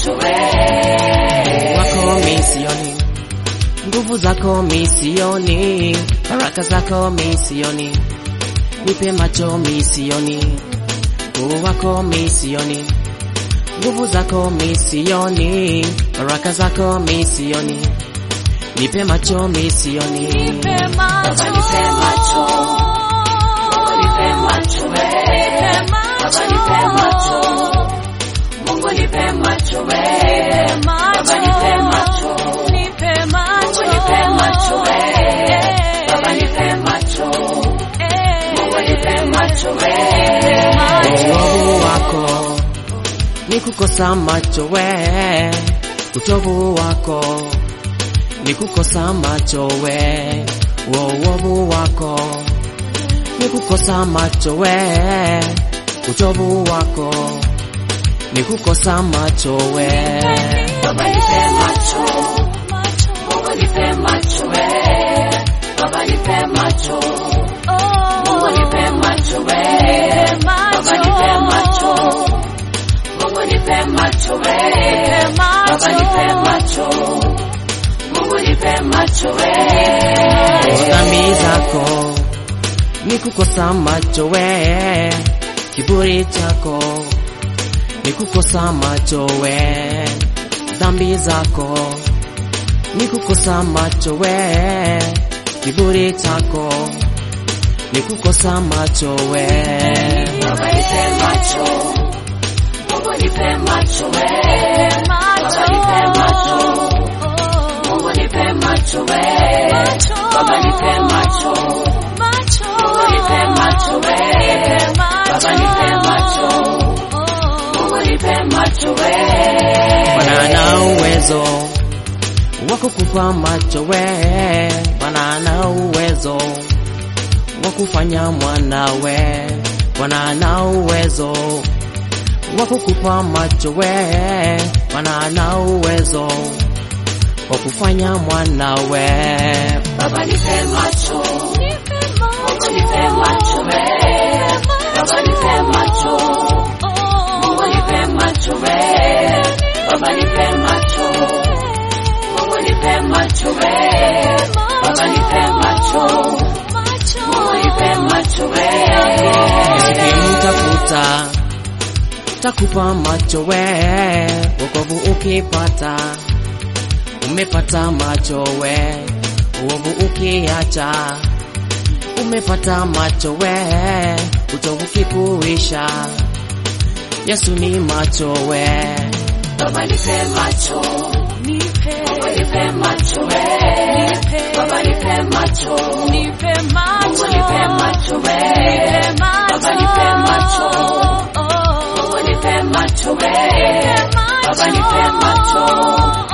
macho we. Wako misioni, nguvu zako misioni, baraka zako misioni, nipe macho misioni. Wako misioni, nguvu zako misioni, baraka zako misioni, nipe macho misioni. Nipe macho, nipe macho, nipe macho we. Baba nipe macho, Mungu nipe macho we. Baba nipe macho, nipe macho, nipe macho we. Baba nipe macho, Mungu nipe macho we. Uovu wako ni kukosa macho we, utovu wako ni kukosa macho we. Uovu wako ni kukosa macho we, utovu wako ni kukosa macho we. Baba nipe macho, Mungu nipe macho we. Baba nipe macho, Mungu nipe macho we. Baba nipe macho, Mungu nipe macho we. Baba nipe macho, Mungu nipe macho we. Dhambi zako ni kukosa macho we, kiburi chako ni kukosa macho we. Dhambi zako ni kukosa macho we, kiburi chako ni kukosa macho we. Baba nipe macho, Mungu nipe macho we. Baba nipe macho, Mungu nipe macho we. Baba nipe macho, Mungu nipe macho we. Baba nipe macho, Mungu nipe macho we. Bwana ana uwezo wa kukupa macho we, Bwana ana uwezo wa kufanya mwanawe. Bwana ana uwezo wa kukupa macho we, Bwana ana uwezo wa kufanya mwanawe. Baba nipe macho, Mungu nipe macho we. Baba nipe macho, Mungu nipe macho we. Baba nipe macho, Mungu nipe macho we. Baba nipe macho, Mungu nipe macho we. Ukimtafuta takupa macho we, wokovu ukipata umepata macho we. Uovu ukiacha umepata macho we, utovu kikuisha Yesu ni macho we. Baba nipe macho, Mungu nipe macho we. Baba nipe macho, Mungu nipe macho we. Baba nipe macho, Mungu nipe macho we. Baba nipe macho,